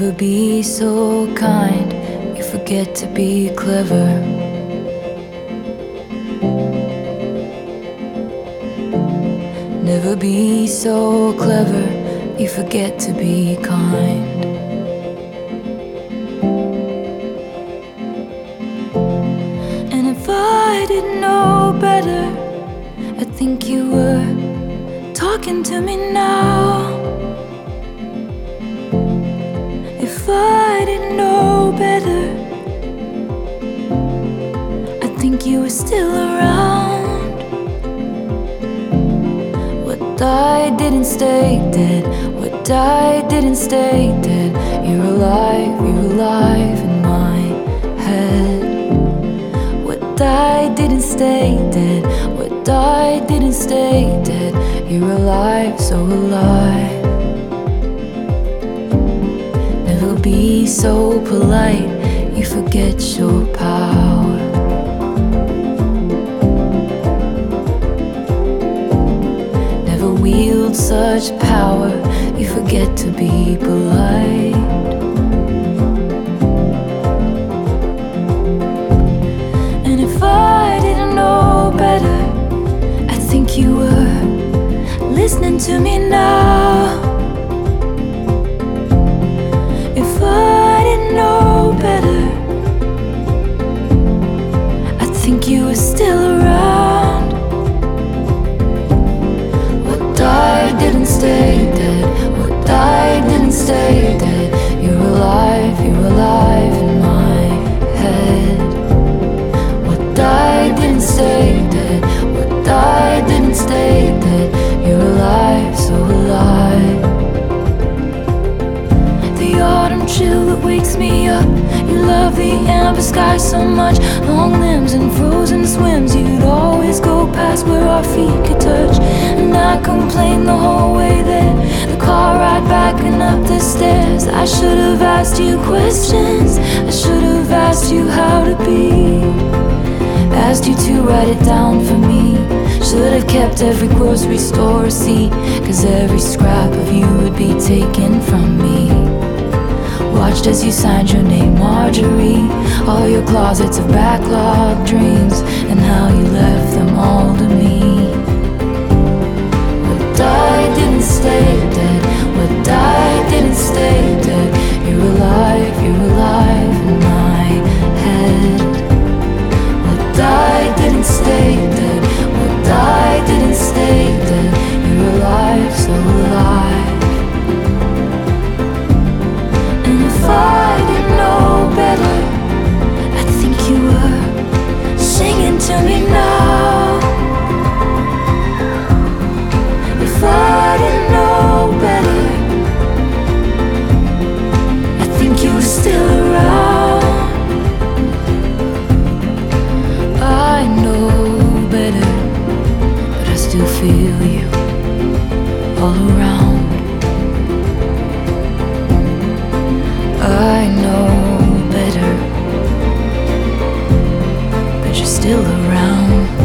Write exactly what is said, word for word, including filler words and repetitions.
Never be so kind, you forget to be clever. Never be so clever, you forget to be kind. And if I didn't know better, I think you were talking to me now. If I didn't know better, I think you were still around. What died didn't stay dead. What died didn't stay dead. You're alive, you're alive in my head. What died didn't stay dead. What died didn't stay dead. You're alive, so alive. Never be so polite, you forget your power. Never wield such power, you forget to be polite. And if I didn't know better, I think you were listening to me now. If I didn't know better, I think you were still around. What died didn't stay dead. What died didn't stay dead. You're alive, you're alive in my head. What died didn't stay dead. What died didn't stay dead. You're alive, so alive. The autumn chill that wakes me up. You love the amber sky so much. Long limbs and frozen swims. You'd always go past where our feet could touch. And I complained the whole way there. The car ride back and up the stairs. I should have asked you questions. I should have asked you how to be. Asked you to write it down for me. Should have kept every grocery store receipt, 'cause every scrap of you would be taken from me. Watched as you signed your name, Marjorie. All your closets of backlogged dreams, and how you left them all to me. What died didn't stay dead. What died didn't stay dead. You're alive, you're alive in my head. What died didn't stay dead. What died didn't stay dead. You're alive, so alive. And if I didn't know better, I think you were singing to me now. If I didn't know better, I think you were still around. I know better, but I still feel you all around. I know better, but you're still around.